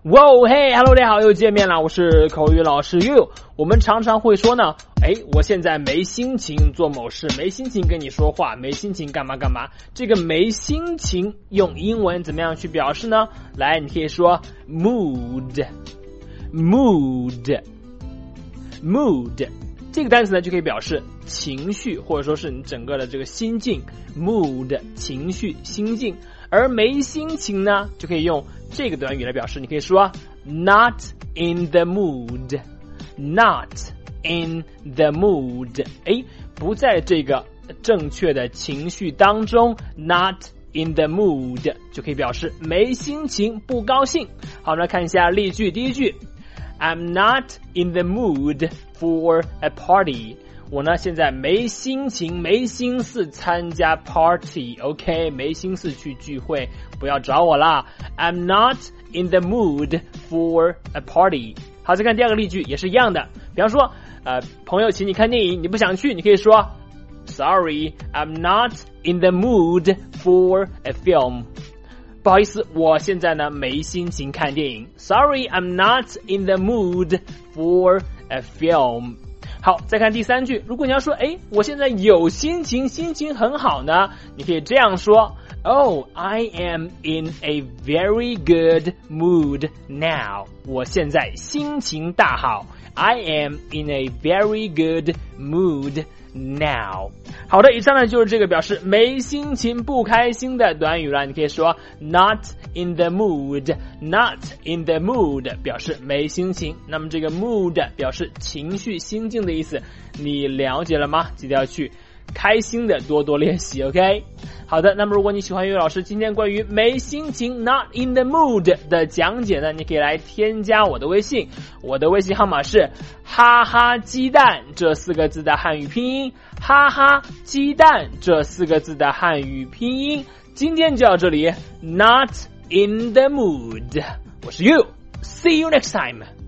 哇嘿 ，Hello， 大家好，又见面了，我是口语老师 You。我们常常会说呢，我现在没心情做某事，没心情跟你说话，没心情干嘛干嘛。这个没心情用英文怎么样去表示呢？来，你可以说 mood。这个单词呢就可以表示情绪，或者说是你整个的这个心境 mood 情绪心境。而没心情呢就可以用这个短语来表示，你可以说 not in the mood， not in the mood， 不在这个正确的情绪当中， not in the mood 就可以表示没心情不高兴。好，我们来看一下例句。第一句， I'm not in the mood for a party， 我呢现在没心情没心思参加 party， OK， 没心思去聚会，不要找我啦。 I'm not in the mood for a party。 好，再看第二个例句，也是一样的。比方说朋友请你看电影，你不想去，你可以说 Sorry, I'm not in the mood for a film。 不好意思，我现在呢没心情看电影。 Sorry, I'm not in the mood for a film。好，再看第三句。如果你要说我现在有心情，心情很好呢，你可以这样说 Oh, I am in a very good mood now。 我现在心情大好。 I am in a very good mood now。 好的，以上呢就是这个表示没心情不开心的短语了。你可以说 not in the mood， not in the mood 表示没心情。那么这个 mood 表示情绪心境的意思，你了解了吗？记得要去开心的多多练习 OK。 好的，那么如果你喜欢于老师今天关于没心情 not in the mood 的讲解呢，你可以来添加我的微信，我的微信号码是哈哈鸡蛋这4个字的汉语拼音，哈哈鸡蛋这4个字的汉语拼音。今天就到这里， not in the mood， 我是 You， see you next time。